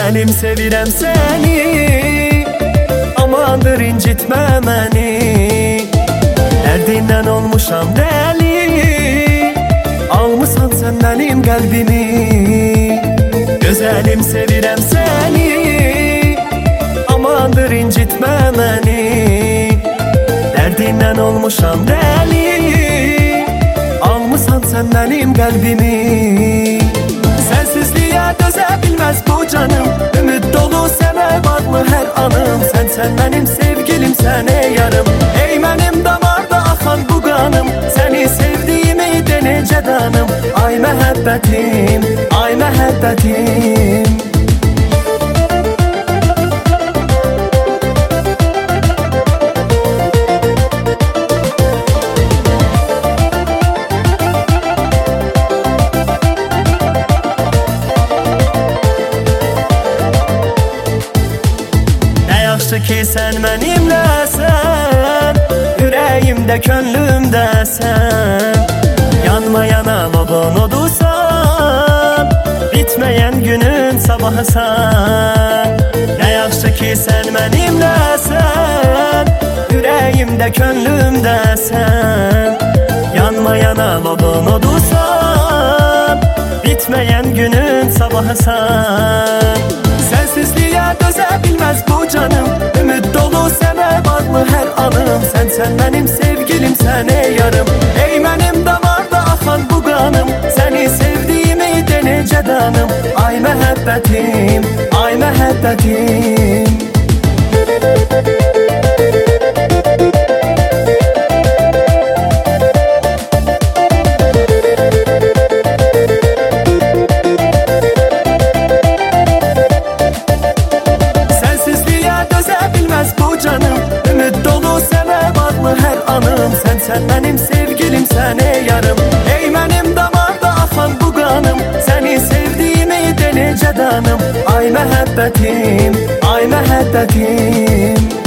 Gözəlim sevirəm səni, amandır incitmə məni. Dərdindən olmuşam dəli, almısan sən mənim qəlbimi. Gözəlim sevirəm səni, amandır incitmə məni. Dərdindən olmuşam dəli, almısan sən mənim qəlbimi. Sensizliyə dözə bilməz bu canım, ümid dolu sənə bağlı hər anım. Sən mənim sevgilim, sən ey yarım, ey mənim damarda axan bu qanım. Səni sevdiyimi de necə danım, ay məhəbbətim, ay məhəbbətim. Yaxşı ki sən mənimləsən, ürəyimdə könlümdəsən. Yanmayan alovun odusan, bitməyən günün sabahısan. Nə yaxşı ki sən mənimləsən, ürəyimdə könlümdəsən. Yanmayan alovun odusan, bitməyən günün sabahısan. Sensizliyə dözə bilməz bu canım, ümid dolu sənə bağlı hər anım. Sən mənim sevgilim, sən ey yarım, ey mənim damarda axan bu qanım. Səni sevdiyimi de necə danım, ay məhəbbətim, ay məhəbbətim. Sən mənim sevgilim, sən ey yarım, ey mənim damarda axan bu qanım. Səni sevdiyimi de necə danım, ay məhəbbətim, ay məhəbbətim.